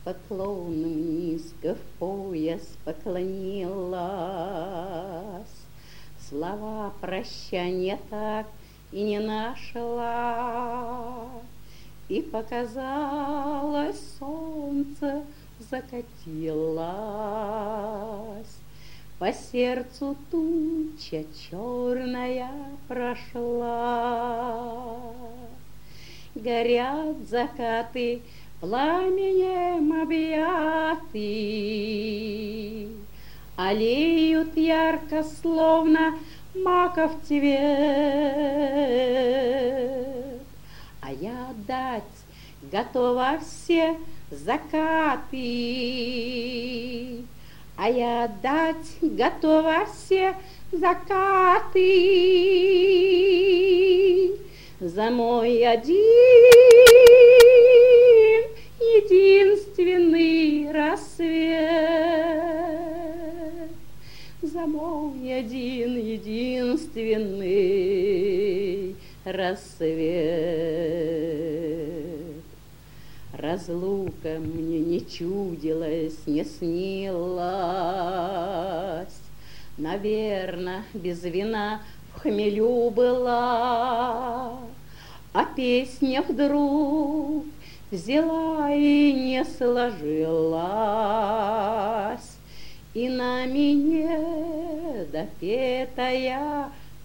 Поклоном низко в пояс поклонилась, слова прощания так и не нашла. И показалось, солнце закатилось, по сердцу туча черная прошла. Горят закаты пламенем объяты, алеют ярко, словно маков цвет. А я дать готова все закаты, а я дать готова все закаты за мой один единственный рассвет, за мой один единственный рассвет. Разлука мне не чудилась, не снилась, наверно, без вина в хмелю была, а песня вдруг взяла и не сложилась, и на меня допетая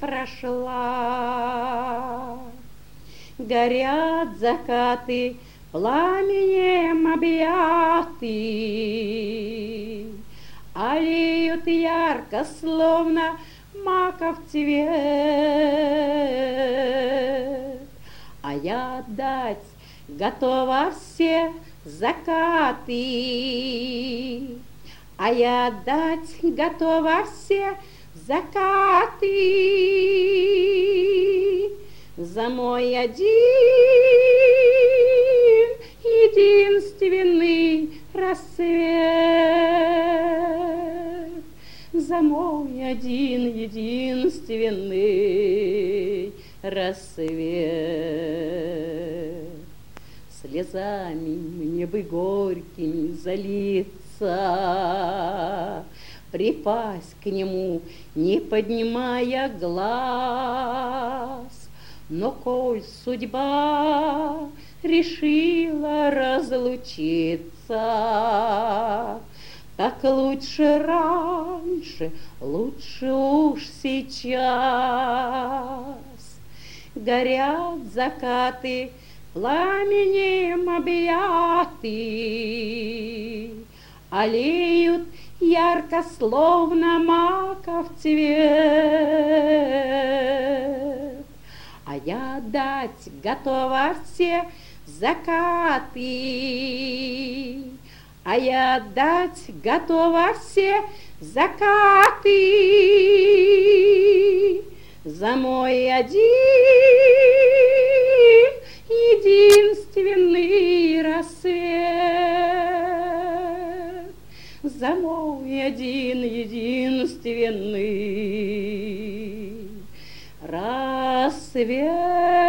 прошла. Горят закаты пламенем объяты, алеют ярко, словно маков цвет. А я дать готова все закаты, а я дать готова все закаты за мой один единственный рассвет, за мой один единственный рассвет. Слезами мне бы горькими залиться, припасть к нему, не поднимая глаз. Но коль судьба решила разлучиться, так лучше раньше, лучше уж сейчас. Горят закаты пламенем объяты, алеют ярко, словно маков цвет. А я дать готова все закаты, а я дать готова все закаты за мой один единственный рассвет, за мой один единственный рассвет.